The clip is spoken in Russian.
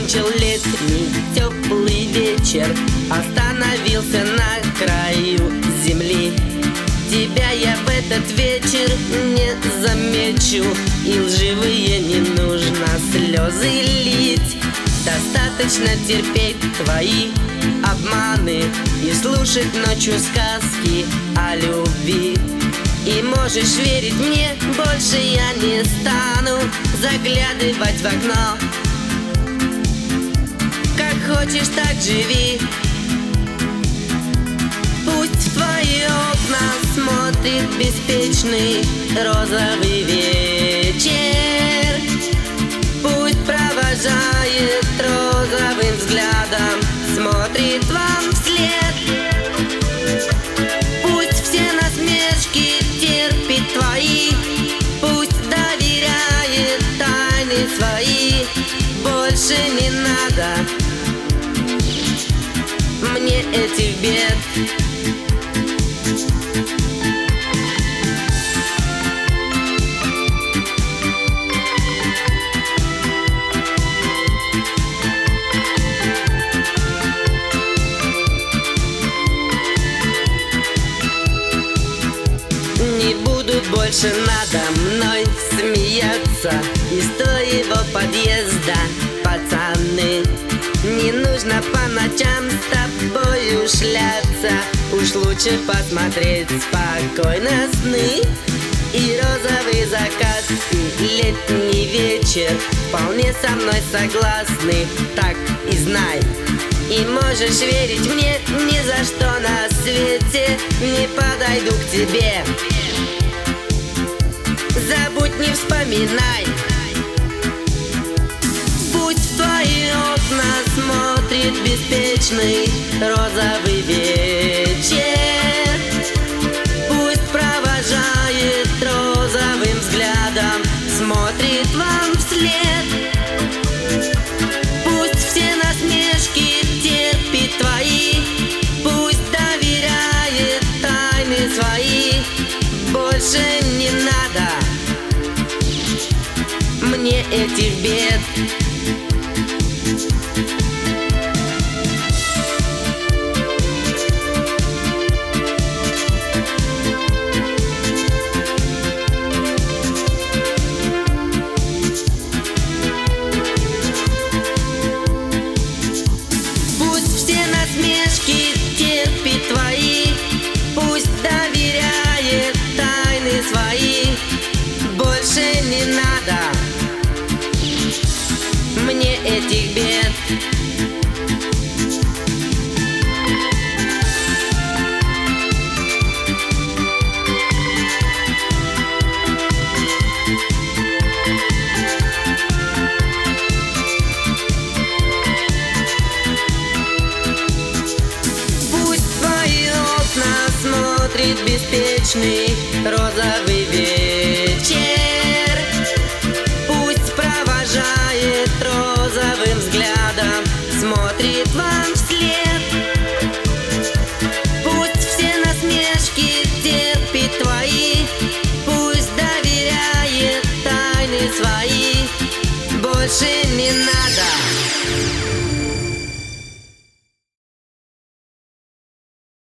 закончил летний теплый вечер, остановился на краю земли. Тебя я в этот вечер не замечу, и лживые не нужно слезы лить. Достаточно терпеть твои обманы и слушать ночью сказки о любви. И можешь верить мне, больше я не стану заглядывать в окно. Как хочешь, так живи. Пусть в твои окна смотрит беспечный розовый вечер. Пусть провожает розовым взглядом, смотрит вам вслед. Пусть все насмешки терпит твои, пусть доверяет тайны свои. Больше не надо мне этих бед. Не будут больше надо мной смеяться из твоего подъезда, пацаны. Не нужно по ночам с тобою шляться, уж лучше посмотреть спокойно сны. И розовый закат, и летний вечер вполне со мной согласны, так и знай. И можешь верить мне, ни за что на свете не подойду к тебе. Забудь, не вспоминай. Пусть в твои окна смотрит беспечный розовый вечер. Пусть провожает розовым взглядом, смотрит вам вслед. Пусть все насмешки терпит твои, пусть доверяет тайны свои. Больше не надо мне этих бед. Пусть все насмешки терпит твои, пусть доверяет тайны свои. Больше не надо мне этих бед. Пусть в твои окна смотрит беспечный розовый вечер. Пусть провожает розовым взглядом, смотрит вам вслед. Пусть все насмешки терпит твои, пусть доверяет тайны свои. Больше не надо